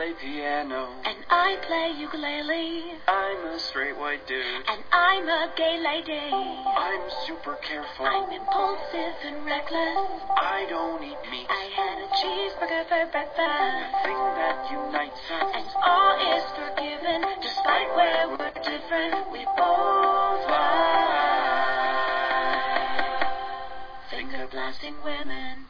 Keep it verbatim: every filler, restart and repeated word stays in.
play piano. And I play ukulele. I'm a straight white dude. And I'm a gay lady. I'm super careful. I'm impulsive and reckless. I don't eat meat. I had a cheeseburger for breakfast. The thing that unites us. And all is forgiven, despite where we're different. We both lie. Finger blasting women.